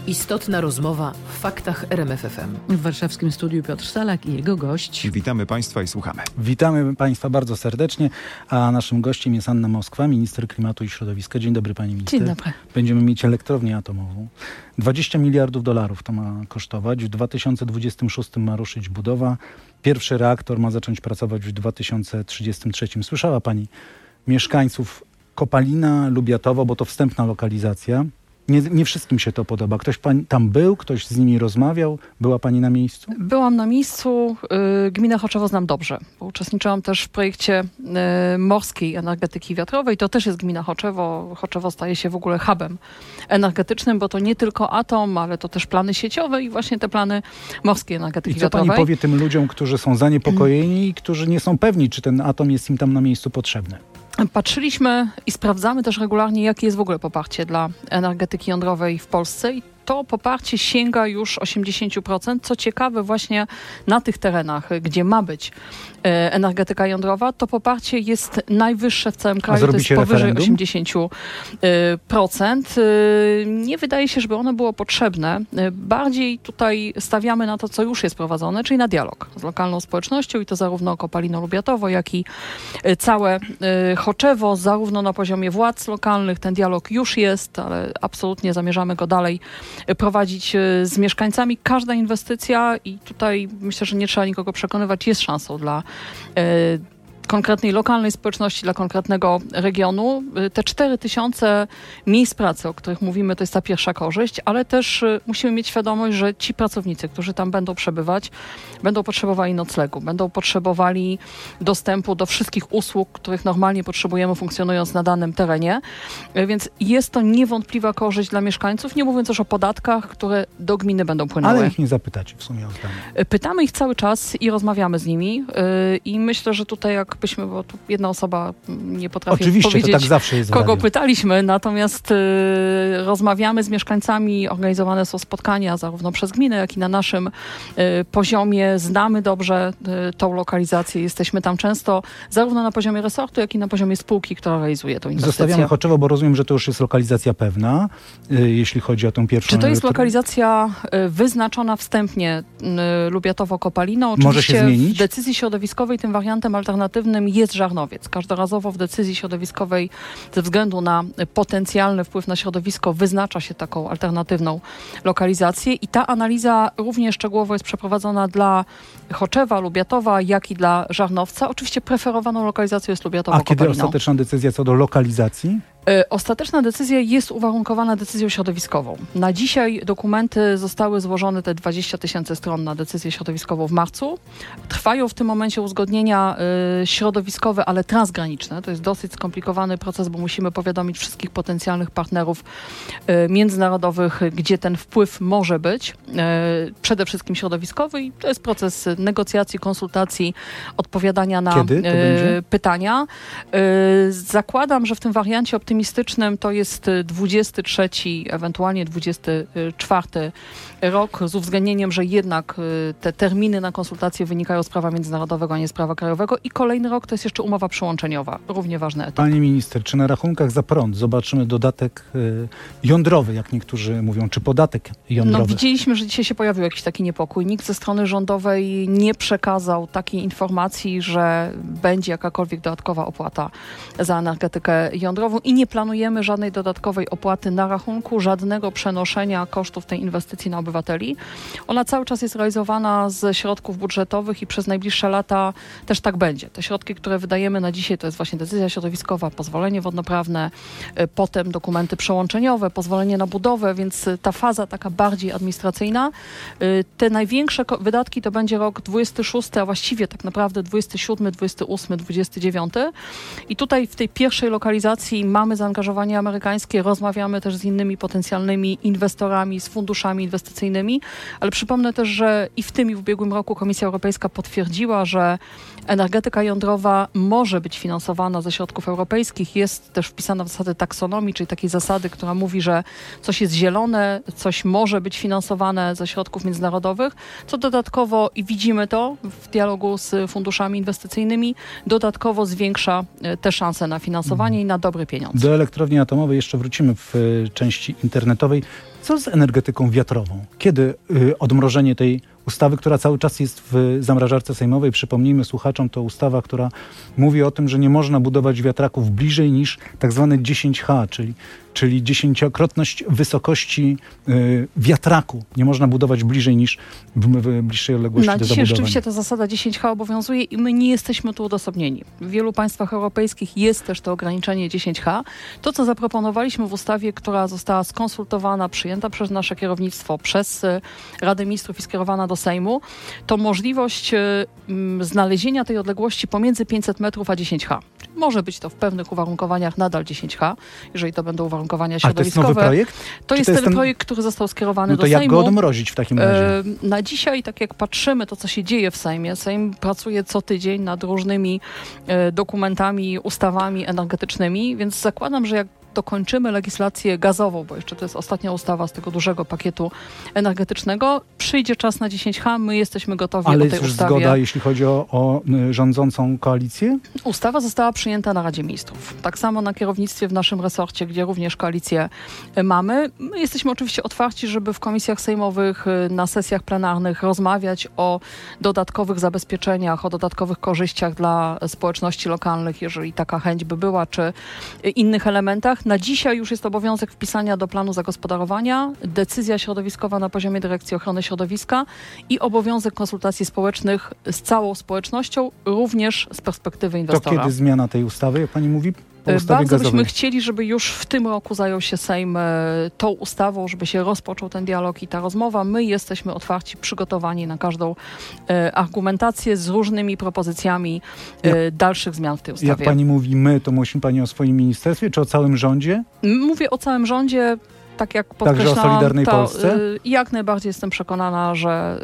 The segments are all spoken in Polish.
Istotna rozmowa w faktach RMFFM. W warszawskim studiu Piotr Salak i jego gość. Witamy Państwa i słuchamy. Witamy Państwa bardzo serdecznie, a naszym gościem jest Anna Moskwa, minister klimatu i środowiska. Dzień dobry Pani minister. Dzień dobry. Będziemy mieć elektrownię atomową. $20 miliardów to ma kosztować. W 2026 ma ruszyć budowa. Pierwszy reaktor ma zacząć pracować w 2033. Słyszała Pani mieszkańców Kopalina, Lubiatowo, bo to wstępna lokalizacja. Nie wszystkim się to podoba. Ktoś tam był, ktoś z nimi rozmawiał? Była Pani na miejscu? Byłam na miejscu. Gminę Choczewo znam dobrze, bo uczestniczyłam też w projekcie morskiej energetyki wiatrowej. To też jest gmina Choczewo. Choczewo staje się w ogóle hubem energetycznym, bo to nie tylko atom, ale to też plany sieciowe i właśnie te plany morskiej energetyki wiatrowej. I co Pani powie tym ludziom, którzy są zaniepokojeni i którzy nie są pewni, czy ten atom jest im tam na miejscu potrzebny? Patrzyliśmy i sprawdzamy też regularnie, jakie jest w ogóle poparcie dla energetyki jądrowej w Polsce i to poparcie sięga już 80%. Co ciekawe, właśnie na tych terenach, gdzie ma być energetyka jądrowa, to poparcie jest najwyższe w całym kraju. To jest powyżej 80%. Nie wydaje się, żeby ono było potrzebne. Bardziej tutaj stawiamy na to, co już jest prowadzone, czyli na dialog z lokalną społecznością i to zarówno Kopalino Lubiatowo, jak i całe Choczewo, zarówno na poziomie władz lokalnych. Ten dialog już jest, ale absolutnie zamierzamy go dalej prowadzić z mieszkańcami. Każda inwestycja, i tutaj myślę, że nie trzeba nikogo przekonywać, jest szansą dla konkretnej lokalnej społeczności, dla konkretnego regionu. Te 4000 miejsc pracy, o których mówimy, to jest ta pierwsza korzyść, ale też musimy mieć świadomość, że ci pracownicy, którzy tam będą przebywać, będą potrzebowali noclegu, będą potrzebowali dostępu do wszystkich usług, których normalnie potrzebujemy, funkcjonując na danym terenie. Więc jest to niewątpliwa korzyść dla mieszkańców, nie mówiąc już o podatkach, które do gminy będą płynęły. Ale ich nie zapytacie w sumie o zdanie. Pytamy ich cały czas i rozmawiamy z nimi i myślę, że tutaj jakbyśmy, bo tu jedna osoba nie potrafi powiedzieć, to tak zawsze jest kogo pytaliśmy, natomiast rozmawiamy z mieszkańcami, organizowane są spotkania zarówno przez gminę, jak i na naszym poziomie. Znamy dobrze tą lokalizację, jesteśmy tam często, zarówno na poziomie resortu, jak i na poziomie spółki, która realizuje tę inwestycję. Zostawiamy Choczewo, bo rozumiem, że to już jest lokalizacja pewna, jeśli chodzi o tę pierwszą. Czy to jest lokalizacja wyznaczona wstępnie Lubiatowo-Kopalino? Oczywiście może się zmienić? W decyzji środowiskowej tym wariantem alternatywnym jest Żarnowiec. Każdorazowo w decyzji środowiskowej ze względu na potencjalny wpływ na środowisko wyznacza się taką alternatywną lokalizację i ta analiza również szczegółowo jest przeprowadzona dla Choczewa, Lubiatowa, jak i dla Żarnowca. Oczywiście preferowaną lokalizacją jest Lubiatowo-Kopalino. A kiedy ostateczna decyzja co do lokalizacji? Ostateczna decyzja jest uwarunkowana decyzją środowiskową. Na dzisiaj dokumenty zostały złożone, te 20 000 stron na decyzję środowiskową w marcu. Trwają w tym momencie uzgodnienia środowiskowe, ale transgraniczne. To jest dosyć skomplikowany proces, bo musimy powiadomić wszystkich potencjalnych partnerów międzynarodowych, gdzie ten wpływ może być. Przede wszystkim środowiskowy i to jest proces negocjacji, konsultacji, odpowiadania na pytania. Zakładam, że w tym wariancie optymistycznym to jest 23, ewentualnie 24 rok, z uwzględnieniem, że jednak te terminy na konsultacje wynikają z prawa międzynarodowego, a nie z prawa krajowego. I kolejny rok to jest jeszcze umowa przyłączeniowa. Równie ważny etap. Pani minister, czy na rachunkach za prąd zobaczymy dodatek jądrowy, jak niektórzy mówią, czy podatek jądrowy? Widzieliśmy, że dzisiaj się pojawił jakiś taki niepokój. Nikt ze strony rządowej nie przekazał takiej informacji, że będzie jakakolwiek dodatkowa opłata za energetykę jądrową i nie planujemy żadnej dodatkowej opłaty na rachunku, żadnego przenoszenia kosztów tej inwestycji na obywateli. Ona cały czas jest realizowana ze środków budżetowych i przez najbliższe lata też tak będzie. Te środki, które wydajemy na dzisiaj, to jest właśnie decyzja środowiskowa, pozwolenie wodnoprawne, potem dokumenty przełączeniowe, pozwolenie na budowę, więc ta faza taka bardziej administracyjna. Te największe wydatki to będzie rok 26, a właściwie tak naprawdę 27, 28, 29. I tutaj w tej pierwszej lokalizacji mamy zaangażowanie amerykańskie, rozmawiamy też z innymi potencjalnymi inwestorami, z funduszami inwestycyjnymi, ale przypomnę też, że i w tym i w ubiegłym roku Komisja Europejska potwierdziła, że energetyka jądrowa może być finansowana ze środków europejskich. Jest też wpisana w zasady taksonomii, czyli takiej zasady, która mówi, że coś jest zielone, coś może być finansowane ze środków międzynarodowych, co dodatkowo, i widzimy to w dialogu z funduszami inwestycyjnymi, dodatkowo zwiększa te szanse na finansowanie i na dobre pieniądze. Do elektrowni atomowej jeszcze wrócimy w części internetowej. Co z energetyką wiatrową? Kiedy odmrożenie tej ustawy, która cały czas jest w zamrażarce sejmowej? Przypomnijmy słuchaczom, to ustawa, która mówi o tym, że nie można budować wiatraków bliżej niż tak zwane 10H, czyli 10-krotność wysokości wiatraku. Nie można budować bliżej niż w bliższej odległości do dzisiaj zabudowania. rzeczywiście ta zasada 10H obowiązuje i my nie jesteśmy tu odosobnieni. W wielu państwach europejskich jest też to ograniczenie 10H. To, co zaproponowaliśmy w ustawie, która została skonsultowana, przyjęta przez nasze kierownictwo, przez Radę Ministrów i skierowana do Sejmu, to możliwość znalezienia tej odległości pomiędzy 500 metrów a 10H. Może być to w pewnych uwarunkowaniach nadal 10H, jeżeli to będą uwarunkowania środowiskowe. Ale to jest nowy projekt? To jest ten projekt, który został skierowany do Sejmu. No to jak go odmrozić w takim razie? Na dzisiaj, tak jak patrzymy to, co się dzieje w Sejmie, Sejm pracuje co tydzień nad różnymi dokumentami, ustawami energetycznymi, więc zakładam, że jak dokończymy legislację gazową, bo jeszcze to jest ostatnia ustawa z tego dużego pakietu energetycznego, przyjdzie czas na 10H, my jesteśmy gotowi o tej ustawie. Ale jest już zgoda, jeśli chodzi o rządzącą koalicję? Ustawa została przyjęta na Radzie Ministrów. Tak samo na kierownictwie w naszym resorcie, gdzie również koalicję mamy. My jesteśmy oczywiście otwarci, żeby w komisjach sejmowych, na sesjach plenarnych rozmawiać o dodatkowych zabezpieczeniach, o dodatkowych korzyściach dla społeczności lokalnych, jeżeli taka chęć by była, czy innych elementach. Na dzisiaj już jest obowiązek wpisania do planu zagospodarowania, decyzja środowiskowa na poziomie Dyrekcji Ochrony Środowiska i obowiązek konsultacji społecznych z całą społecznością, również z perspektywy inwestora. To kiedy zmiana tej ustawy, jak pani mówi? Bardzo byśmy chcieli, żeby już w tym roku zajął się Sejm tą ustawą, żeby się rozpoczął ten dialog i ta rozmowa. My jesteśmy otwarci, przygotowani na każdą argumentację z różnymi propozycjami dalszych zmian w tej ustawie. Jak pani mówi my, to mówi pani o swoim ministerstwie, czy o całym rządzie? Mówię o całym rządzie. Tak jak podkreślałam, Także o Solidarnej Polsce? Jak najbardziej jestem przekonana, że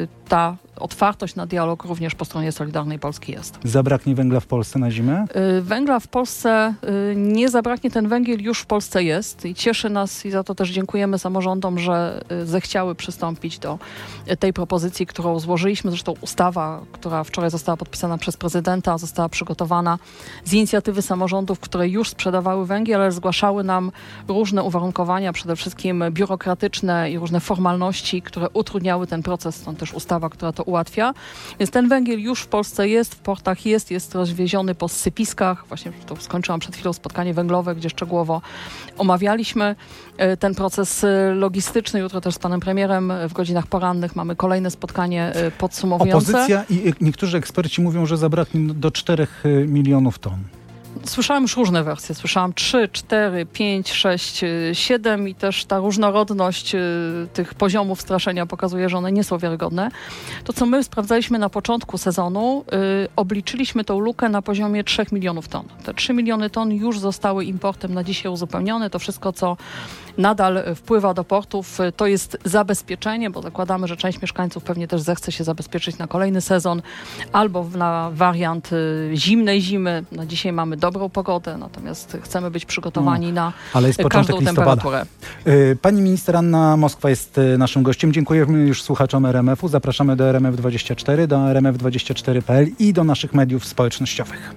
ta otwartość na dialog również po stronie Solidarnej Polski jest. Zabraknie węgla w Polsce na zimę? Węgla w Polsce nie zabraknie. Ten węgiel już w Polsce jest i cieszy nas i za to też dziękujemy samorządom, że zechciały przystąpić do tej propozycji, którą złożyliśmy. Zresztą ustawa, która wczoraj została podpisana przez prezydenta, została przygotowana z inicjatywy samorządów, które już sprzedawały węgiel, ale zgłaszały nam różne uwarunkowania, przede wszystkim biurokratyczne i różne formalności, które utrudniały ten proces. Stąd też ustawa, która to ułatwia. Więc ten węgiel już w Polsce jest, w portach jest rozwieziony po sypiskach. Właśnie to skończyłam przed chwilą spotkanie węglowe, gdzie szczegółowo omawialiśmy ten proces logistyczny. Jutro też z panem premierem w godzinach porannych mamy kolejne spotkanie podsumowujące. Opozycja i niektórzy eksperci mówią, że zabraknie do 4 milionów ton. Słyszałam już różne wersje. Słyszałam 3, 4, 5, 6, 7 i też ta różnorodność tych poziomów straszenia pokazuje, że one nie są wiarygodne. To, co my sprawdzaliśmy na początku sezonu, obliczyliśmy tą lukę na poziomie 3 milionów ton. Te 3 miliony ton już zostały importem na dzisiaj uzupełnione. To wszystko, co nadal wpływa do portów, to jest zabezpieczenie, bo zakładamy, że część mieszkańców pewnie też zechce się zabezpieczyć na kolejny sezon albo na wariant zimnej zimy. Na dzisiaj mamy dobrą pogodę, natomiast chcemy być przygotowani na każdą temperaturę. Pani minister Anna Moskwa jest naszym gościem. Dziękujemy już słuchaczom RMF-u. Zapraszamy do RMF24, do RMF24.pl i do naszych mediów społecznościowych.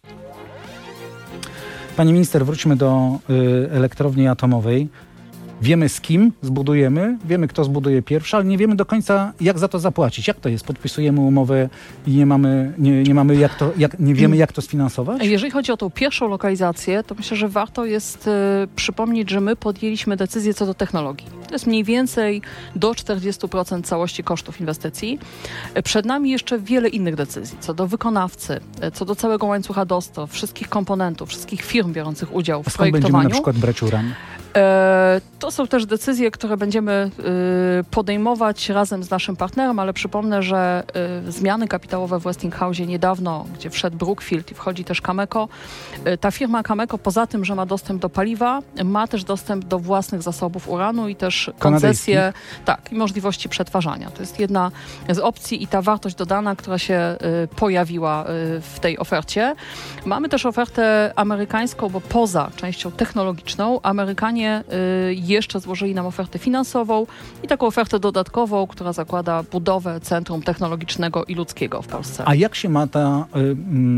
Pani minister, wróćmy do elektrowni atomowej. Wiemy, z kim zbudujemy, wiemy, kto zbuduje pierwszy, ale nie wiemy do końca, jak za to zapłacić. Jak to jest? Podpisujemy umowę i nie wiemy, jak to sfinansować? Jeżeli chodzi o tą pierwszą lokalizację, to myślę, że warto jest przypomnieć, że my podjęliśmy decyzję co do technologii. To jest mniej więcej do 40% całości kosztów inwestycji. Przed nami jeszcze wiele innych decyzji, co do wykonawcy, co do całego łańcucha dostaw, wszystkich komponentów, wszystkich firm biorących udział w projektowaniu. Będziemy na przykład brać uran? To są też decyzje, które będziemy podejmować razem z naszym partnerem, ale przypomnę, że zmiany kapitałowe w Westinghouse niedawno, gdzie wszedł Brookfield i wchodzi też Cameco, ta firma Cameco poza tym, że ma dostęp do paliwa, ma też dostęp do własnych zasobów uranu i też koncesje, tak, i możliwości przetwarzania. To jest jedna z opcji i ta wartość dodana, która się pojawiła w tej ofercie. Mamy też ofertę amerykańską, bo poza częścią technologiczną Amerykanie jeszcze złożyli nam ofertę finansową i taką ofertę dodatkową, która zakłada budowę Centrum Technologicznego i Ludzkiego w Polsce. A jak się ma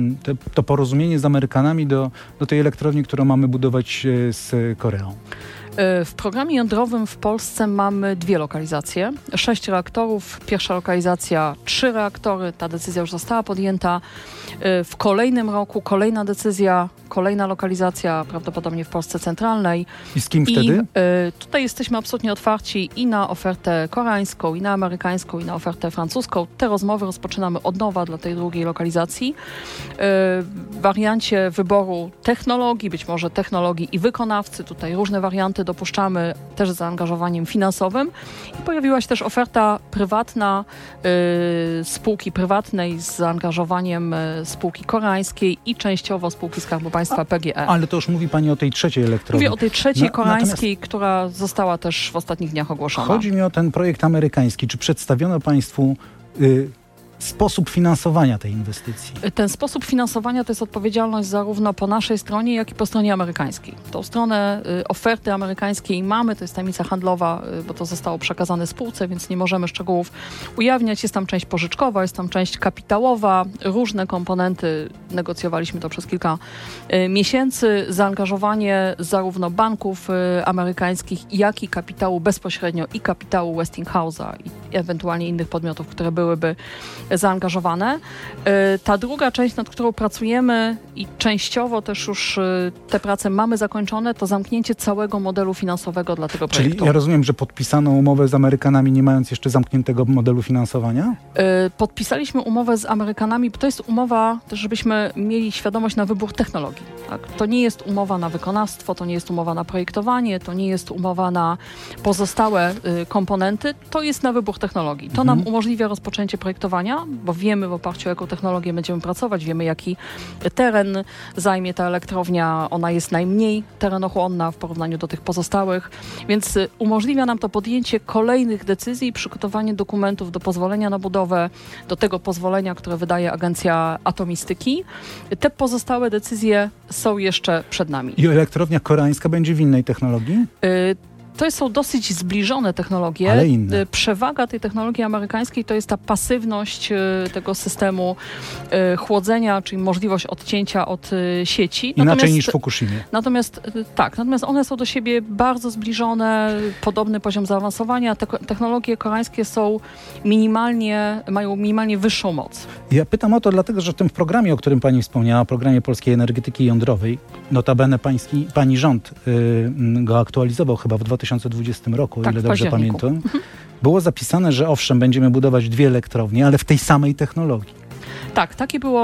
to porozumienie z Amerykanami do tej elektrowni, którą mamy budować z Koreą? W programie jądrowym w Polsce mamy 2 lokalizacje, 6 reaktorów, pierwsza lokalizacja 3 reaktory, ta decyzja już została podjęta. W kolejnym roku kolejna decyzja, kolejna lokalizacja, prawdopodobnie w Polsce centralnej. I z kim wtedy? Tutaj jesteśmy absolutnie otwarci i na ofertę koreańską, i na amerykańską, i na ofertę francuską. Te rozmowy rozpoczynamy od nowa dla tej drugiej lokalizacji. W wariancie wyboru technologii, być może technologii i wykonawcy, tutaj różne warianty dopuszczamy też z zaangażowaniem finansowym. I pojawiła się też oferta prywatna, spółki prywatnej z zaangażowaniem spółki koreańskiej i częściowo spółki Skarbu Państwa PGE. Ale to już mówi pani o tej trzeciej elektrowni. Mówię o tej trzeciej koreańskiej, która została też w ostatnich dniach ogłoszona. Chodzi mi o ten projekt amerykański. Czy przedstawiono państwu sposób finansowania tej inwestycji? Ten sposób finansowania to jest odpowiedzialność zarówno po naszej stronie, jak i po stronie amerykańskiej. Tą stronę oferty amerykańskiej mamy, to jest tajemnica handlowa, bo to zostało przekazane spółce, więc nie możemy szczegółów ujawniać. Jest tam część pożyczkowa, jest tam część kapitałowa, różne komponenty. Negocjowaliśmy to przez kilka miesięcy. Zaangażowanie zarówno banków amerykańskich, jak i kapitału bezpośrednio i kapitału Westinghouse'a i ewentualnie innych podmiotów, które byłyby zaangażowane. Ta druga część, nad którą pracujemy i częściowo też już te prace mamy zakończone, to zamknięcie całego modelu finansowego dla tego projektu. Czyli ja rozumiem, że podpisano umowę z Amerykanami, nie mając jeszcze zamkniętego modelu finansowania? Podpisaliśmy umowę z Amerykanami, bo to jest umowa, też żebyśmy mieli świadomość, na wybór technologii. Tak? To nie jest umowa na wykonawstwo, to nie jest umowa na projektowanie, to nie jest umowa na pozostałe komponenty, to jest na wybór technologii. To nam umożliwia rozpoczęcie projektowania, bo wiemy, w oparciu o jaką technologię będziemy pracować, wiemy, jaki teren zajmie ta elektrownia. Ona jest najmniej terenochłonna w porównaniu do tych pozostałych, więc umożliwia nam to podjęcie kolejnych decyzji i przygotowanie dokumentów do pozwolenia na budowę, do tego pozwolenia, które wydaje Agencja Atomistyki. Te pozostałe decyzje są jeszcze przed nami. I elektrownia koreańska będzie w innej technologii? To są dosyć zbliżone technologie. Ale inne. Przewaga tej technologii amerykańskiej to jest ta pasywność tego systemu chłodzenia, czyli możliwość odcięcia od sieci. Inaczej niż w Fukushimie. Natomiast one są do siebie bardzo zbliżone, podobny poziom zaawansowania. Technologie koreańskie mają minimalnie wyższą moc. Ja pytam o to dlatego, że w tym programie, o którym pani wspomniała, programie Polskiej Energetyki Jądrowej, notabene pani rząd go aktualizował chyba w 2020 roku, tak, o ile dobrze pamiętam, było zapisane, że owszem, będziemy budować 2 elektrownie, ale w tej samej technologii. Tak,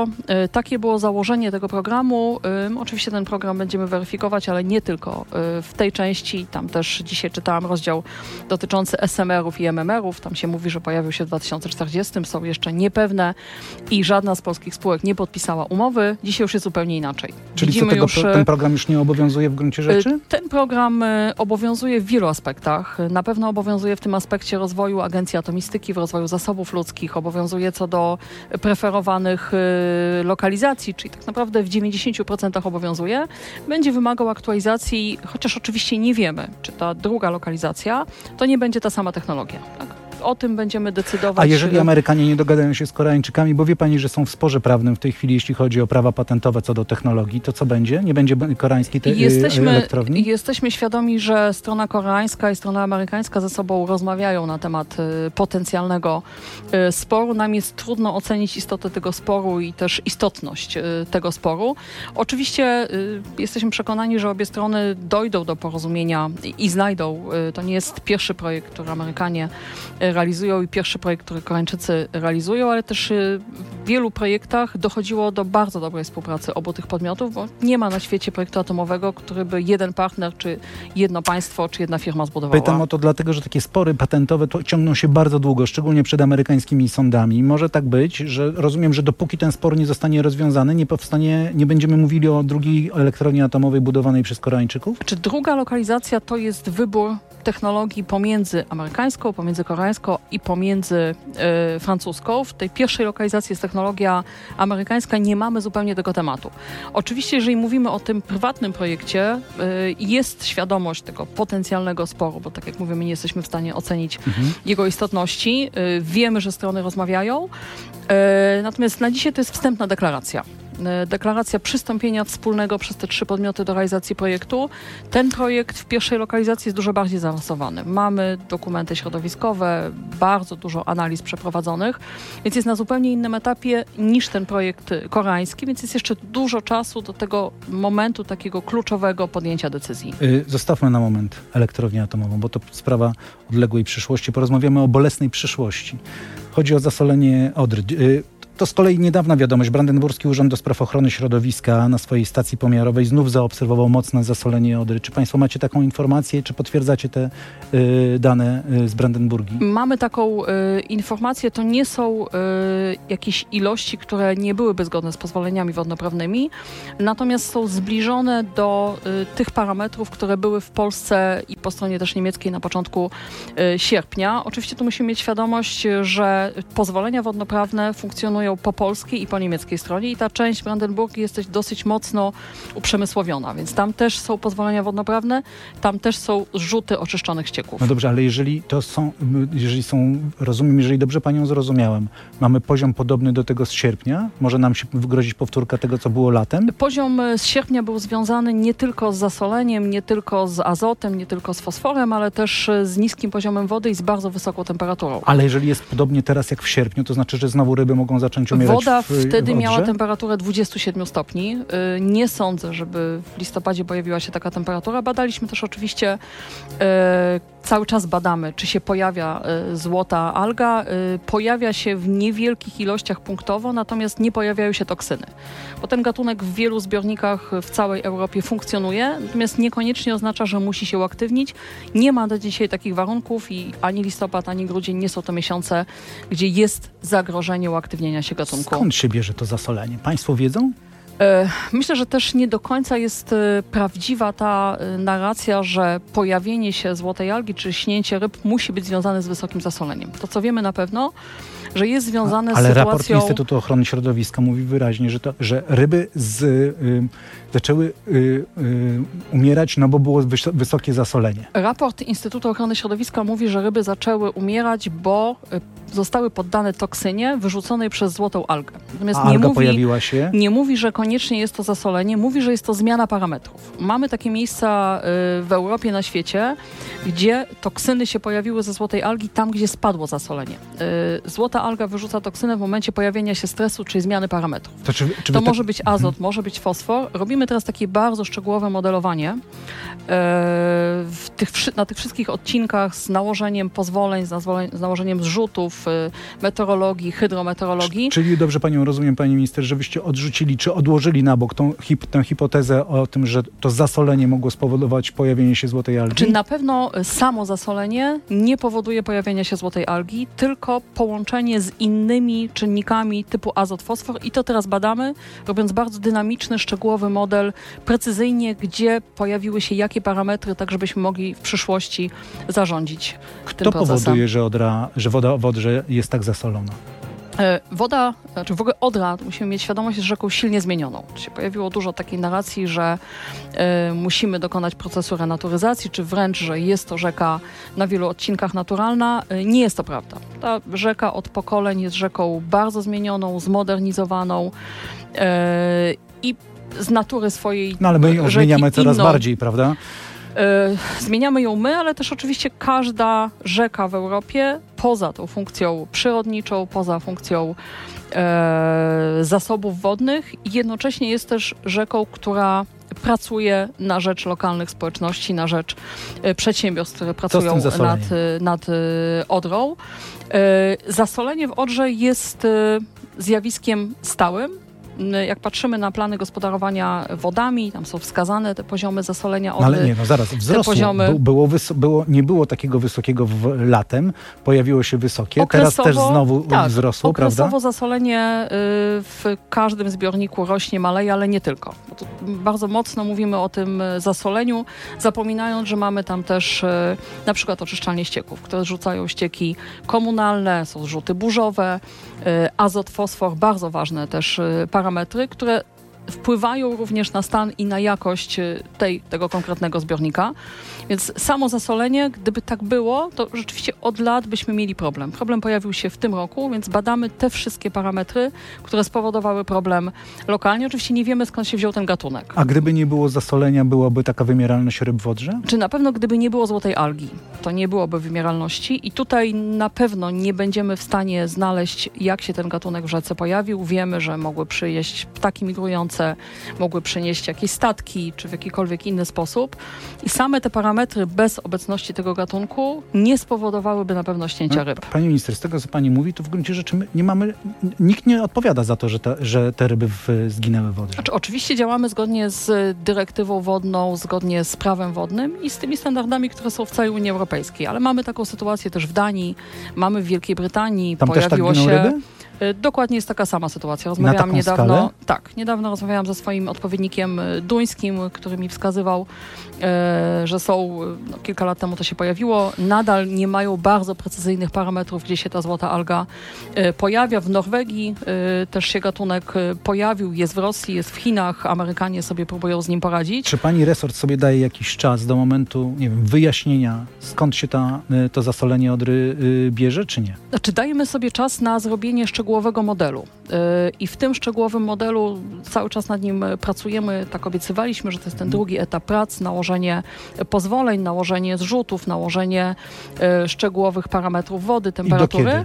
takie było założenie tego programu. Oczywiście ten program będziemy weryfikować, ale nie tylko w tej części. Tam też dzisiaj czytałam rozdział dotyczący SMR-ów i MMR-ów. Tam się mówi, że pojawił się w 2040, są jeszcze niepewne i żadna z polskich spółek nie podpisała umowy. Dzisiaj już jest zupełnie inaczej. Czyli ten program już nie obowiązuje w gruncie rzeczy? Ten program obowiązuje w wielu aspektach. Na pewno obowiązuje w tym aspekcie rozwoju Agencji Atomistyki, w rozwoju zasobów ludzkich, obowiązuje co do preferowanych lokalizacji, czyli tak naprawdę w 90% obowiązuje. Będzie wymagał aktualizacji, chociaż oczywiście nie wiemy, czy ta druga lokalizacja to nie będzie ta sama technologia. Tak? O tym będziemy decydować. A jeżeli Amerykanie nie dogadają się z Koreańczykami, bo wie pani, że są w sporze prawnym w tej chwili, jeśli chodzi o prawa patentowe co do technologii, to co będzie? Nie będzie koreańskiej elektrowni? Jesteśmy świadomi, że strona koreańska i strona amerykańska ze sobą rozmawiają na temat potencjalnego sporu. Nam jest trudno ocenić istotę tego sporu i też istotność tego sporu. Oczywiście jesteśmy przekonani, że obie strony dojdą do porozumienia i znajdą. To nie jest pierwszy projekt, który Amerykanie realizują i pierwszy projekt, który Koreańczycy realizują, ale też w wielu projektach dochodziło do bardzo dobrej współpracy obu tych podmiotów, bo nie ma na świecie projektu atomowego, który by jeden partner, czy jedno państwo, czy jedna firma zbudowała. Pytam o to dlatego, że takie spory patentowe to ciągną się bardzo długo, szczególnie przed amerykańskimi sądami. Może tak być, że rozumiem, że dopóki ten spor nie zostanie rozwiązany, nie będziemy mówili o drugiej elektrowni atomowej budowanej przez Koreańczyków? Czy druga lokalizacja to jest wybór technologii pomiędzy amerykańską, pomiędzy koreańską i pomiędzy francuską. W tej pierwszej lokalizacji jest technologia amerykańska, nie mamy zupełnie tego tematu. Oczywiście, jeżeli mówimy o tym prywatnym projekcie, jest świadomość tego potencjalnego sporu, bo tak jak mówimy, nie jesteśmy w stanie ocenić jego istotności. Wiemy, że strony rozmawiają, natomiast na dzisiaj to jest wstępna deklaracja. deklaracja przystąpienia wspólnego przez te 3 podmioty do realizacji projektu. Ten projekt w pierwszej lokalizacji jest dużo bardziej zaawansowany. Mamy dokumenty środowiskowe, bardzo dużo analiz przeprowadzonych, więc jest na zupełnie innym etapie niż ten projekt koreański, więc jest jeszcze dużo czasu do tego momentu takiego kluczowego podjęcia decyzji. Zostawmy na moment elektrownię atomową, bo to sprawa odległej przyszłości. Porozmawiamy o bolesnej przyszłości. Chodzi o zasolenie Odry. To z kolei niedawna wiadomość. Brandenburski Urząd do Spraw Ochrony Środowiska na swojej stacji pomiarowej znów zaobserwował mocne zasolenie Odry. Czy państwo macie taką informację? Czy potwierdzacie te dane z Brandenburgii? Mamy taką informację. To nie są jakieś ilości, które nie byłyby zgodne z pozwoleniami wodnoprawnymi, natomiast są zbliżone do tych parametrów, które były w Polsce i po stronie też niemieckiej na początku sierpnia. Oczywiście tu musimy mieć świadomość, że pozwolenia wodnoprawne funkcjonują po polskiej i po niemieckiej stronie i ta część Brandenburgii jest dosyć mocno uprzemysłowiona, więc tam też są pozwolenia wodnoprawne, tam też są zrzuty oczyszczonych ścieków. No dobrze, ale jeżeli są, rozumiem, jeżeli dobrze panią zrozumiałem, mamy poziom podobny do tego z sierpnia? Może nam się grozić powtórka tego, co było latem? Poziom z sierpnia był związany nie tylko z zasoleniem, nie tylko z azotem, nie tylko z fosforem, ale też z niskim poziomem wody i z bardzo wysoką temperaturą. Ale jeżeli jest podobnie teraz jak w sierpniu, to znaczy, że znowu ryby mogą zacząć umierać Woda wtedy w miała Odrze? temperaturę 27 stopni. Nie sądzę, żeby w listopadzie pojawiła się taka temperatura. Badaliśmy też oczywiście, cały czas badamy, czy się pojawia złota alga. Pojawia się w niewielkich ilościach punktowo, natomiast nie pojawiają się toksyny. Bo ten gatunek w wielu zbiornikach w całej Europie funkcjonuje, natomiast niekoniecznie oznacza, że musi się uaktywnić. Nie ma do dzisiaj takich warunków i ani listopad, ani grudzień nie są to miesiące, gdzie jest zagrożenie uaktywnienia się gatunku. Skąd się bierze to zasolenie? Państwo wiedzą? Myślę, że też nie do końca jest prawdziwa ta narracja, że pojawienie się złotej algi czy śnięcie ryb musi być związane z wysokim zasoleniem. To, co wiemy na pewno, że jest związane z sytuacją... Ale raport Instytutu Ochrony Środowiska mówi wyraźnie, że ryby zaczęły umierać, no bo było wysokie zasolenie. Raport Instytutu Ochrony Środowiska mówi, że ryby zaczęły umierać, bo zostały poddane toksynie wyrzuconej przez złotą algę. Natomiast Alga pojawiła się? Nie mówi, że koniecznie jest to zasolenie, mówi, że jest to zmiana parametrów. Mamy takie miejsca w Europie, na świecie, gdzie toksyny się pojawiły ze złotej algi tam, gdzie spadło zasolenie. Złota alga wyrzuca toksynę w momencie pojawienia się stresu, czyli zmiany parametrów. To może być azot, może być fosfor. Robimy teraz takie bardzo szczegółowe modelowanie na tych wszystkich odcinkach z nałożeniem pozwoleń, z nałożeniem zrzutów, meteorologii, hydrometeorologii. Czyli dobrze panią rozumiem, pani minister, że wyście odrzucili czy odłożyli na bok tę hipotezę o tym, że to zasolenie mogło spowodować pojawienie się złotej algi? Czy na pewno samo zasolenie nie powoduje pojawienia się złotej algi, tylko połączenie z innymi czynnikami typu azot, fosfor i to teraz badamy, robiąc bardzo dynamiczny, szczegółowy model, precyzyjnie, gdzie pojawiły się jakie parametry, tak żebyśmy mogli w przyszłości zarządzić tym procesem. Kto powoduje, że woda w Odrze jest tak zasolona? Woda, znaczy w ogóle Odra, musimy mieć świadomość, jest rzeką silnie zmienioną. Się pojawiło dużo takiej narracji, że musimy dokonać procesu renaturyzacji, czy wręcz, że jest to rzeka na wielu odcinkach naturalna. Nie jest to prawda. Ta rzeka od pokoleń jest rzeką bardzo zmienioną, zmodernizowaną i z natury swojej No ale my ją zmieniamy coraz bardziej, prawda? Zmieniamy ją my, ale też oczywiście każda rzeka w Europie poza tą funkcją przyrodniczą, poza funkcją zasobów wodnych jednocześnie jest też rzeką, która pracuje na rzecz lokalnych społeczności, na rzecz przedsiębiorstw, które pracują nad Odrą. Zasolenie w Odrze jest zjawiskiem stałym. Jak patrzymy na plany gospodarowania wodami, tam są wskazane te poziomy zasolenia Odry. No ale nie, no zaraz, wzrosło. Nie było takiego wysokiego latem, pojawiło się wysokie, teraz też znowu wzrosło, prawda? Okresowo zasolenie w każdym zbiorniku rośnie, maleje, ale nie tylko. Bo tu bardzo mocno mówimy o tym zasoleniu, zapominając, że mamy tam też na przykład oczyszczalnie ścieków, które zrzucają ścieki komunalne, są zrzuty burzowe, azot, fosfor, bardzo ważne też parametry, które wpływają również na stan i na jakość tego konkretnego zbiornika. Więc samo zasolenie, gdyby tak było, to rzeczywiście od lat byśmy mieli problem. Problem pojawił się w tym roku, więc badamy te wszystkie parametry, które spowodowały problem lokalnie. Oczywiście nie wiemy, skąd się wziął ten gatunek. A gdyby nie było zasolenia, byłaby taka wymieralność ryb w Odrze? Czy na pewno gdyby nie było złotej algi, to nie byłoby wymieralności i tutaj na pewno nie będziemy w stanie znaleźć, jak się ten gatunek w rzece pojawił. Wiemy, że mogły przyjeść ptaki migrujące, mogły przynieść jakieś statki, czy w jakikolwiek inny sposób. I same te parametry bez obecności tego gatunku nie spowodowałyby na pewno ścięcia ryb. Pani minister, z tego co pani mówi, to w gruncie rzeczy my nie mamy, nikt nie odpowiada za to, że te ryby zginęły w Odrze. Znaczy, oczywiście działamy zgodnie z dyrektywą wodną, zgodnie z prawem wodnym i z tymi standardami, które są w całej Unii Europejskiej. Ale mamy taką sytuację też w Danii, mamy w Wielkiej Brytanii. Tam pojawiło też tak giną ryby? Dokładnie jest taka sama sytuacja. Rozmawiałam niedawno. Skalę? Tak, niedawno rozmawiałam ze swoim odpowiednikiem duńskim, który mi wskazywał, że są, kilka lat temu to się pojawiło, nadal nie mają bardzo precyzyjnych parametrów, gdzie się ta złota alga pojawia. W Norwegii też się gatunek pojawił, jest w Rosji, jest w Chinach, Amerykanie sobie próbują z nim poradzić. Czy pani resort sobie daje jakiś czas do momentu, nie wiem, wyjaśnienia, skąd się to zasolenie Odry bierze, czy nie? Znaczy, dajemy sobie czas na zrobienie szczegółowego modelu. I w tym szczegółowym modelu cały czas nad nim pracujemy. Tak obiecywaliśmy, że to jest ten drugi etap prac, nałożenie pozwoleń, nałożenie zrzutów, nałożenie szczegółowych parametrów wody, temperatury. I do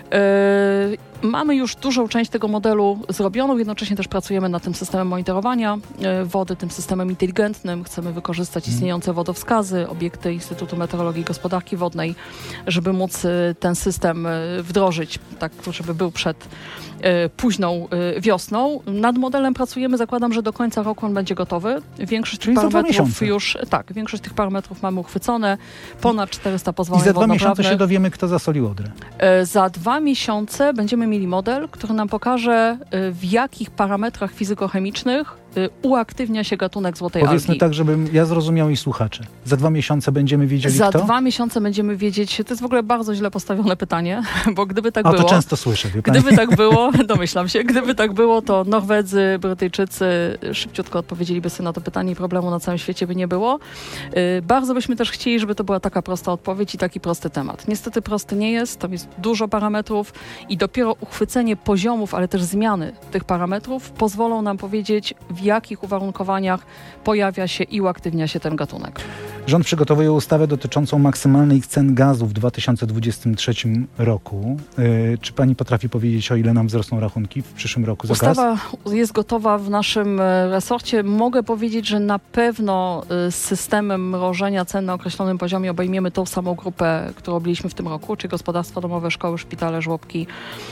kiedy? Mamy już dużą część tego modelu zrobioną, jednocześnie też pracujemy nad tym systemem monitorowania wody, tym systemem inteligentnym. Chcemy wykorzystać istniejące wodowskazy, obiekty Instytutu Meteorologii i Gospodarki Wodnej, żeby móc ten system wdrożyć, tak żeby był przed późną wiosną. Nad modelem pracujemy, zakładam, że do końca roku on będzie gotowy. Większość tych parametrów większość tych parametrów mamy uchwycone, ponad 400 pozwoleń wodnoprawnych. I za 2 miesiące się dowiemy, kto zasolił Odrę. Za 2 miesiące będziemy mieli model, który nam pokaże, w jakich parametrach fizykochemicznych uaktywnia się gatunek złotej algi. Powiedzmy tak, żebym ja zrozumiał i słuchacze. Za 2 miesiące będziemy wiedzieli Za kto? 2 miesiące będziemy wiedzieć, to jest w ogóle bardzo źle postawione pytanie, bo gdyby tak było... to często słyszę, wie pani. Gdyby tak było, domyślam się, gdyby tak było, to Norwedzy, Brytyjczycy szybciutko odpowiedzieliby sobie na to pytanie i problemu na całym świecie by nie było. Bardzo byśmy też chcieli, żeby to była taka prosta odpowiedź i taki prosty temat. Niestety prosty nie jest, tam jest dużo parametrów i dopiero uchwycenie poziomów, ale też zmiany tych parametrów pozwolą nam powiedzieć, w jakich uwarunkowaniach pojawia się i uaktywnia się ten gatunek. Rząd przygotowuje ustawę dotyczącą maksymalnych cen gazu w 2023 roku. Czy pani potrafi powiedzieć, o ile nam wzrosną rachunki w przyszłym roku za gaz? Ustawa jest gotowa w naszym resorcie. Mogę powiedzieć, że na pewno z systemem mrożenia cen na określonym poziomie obejmiemy tą samą grupę, którą objęliśmy w tym roku, czyli gospodarstwa domowe, szkoły, szpitale, żłobki,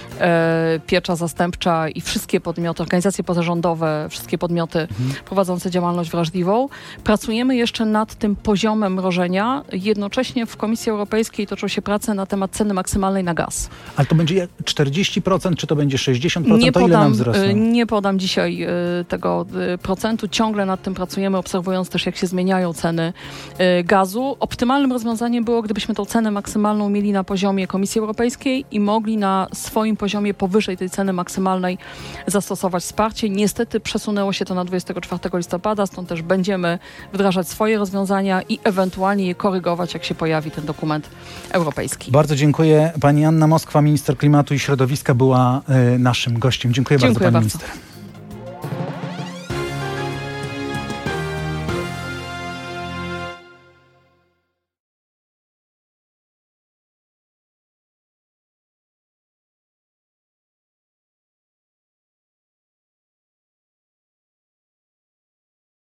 piecza zastępcza i wszystkie podmioty, organizacje pozarządowe, wszystkie podmioty prowadzące działalność wrażliwą. Pracujemy jeszcze nad tym poziomem mrożenia. Jednocześnie w Komisji Europejskiej toczą się prace na temat ceny maksymalnej na gaz. Ale to będzie 40%, czy to będzie 60%? To ile nam wzrosło? Nie podam dzisiaj tego procentu. Ciągle nad tym pracujemy, obserwując też, jak się zmieniają ceny gazu. Optymalnym rozwiązaniem było, gdybyśmy tą cenę maksymalną mieli na poziomie Komisji Europejskiej i mogli na swoim poziomie powyżej tej ceny maksymalnej zastosować wsparcie. Niestety przesunęło się to na 24 listopada, stąd też będziemy wdrażać swoje rozwiązania i ewentualnie je korygować, jak się pojawi ten dokument europejski. Bardzo dziękuję. Pani Anna Moskwa, minister klimatu i środowiska, była naszym gościem. Dziękuję bardzo, pani minister.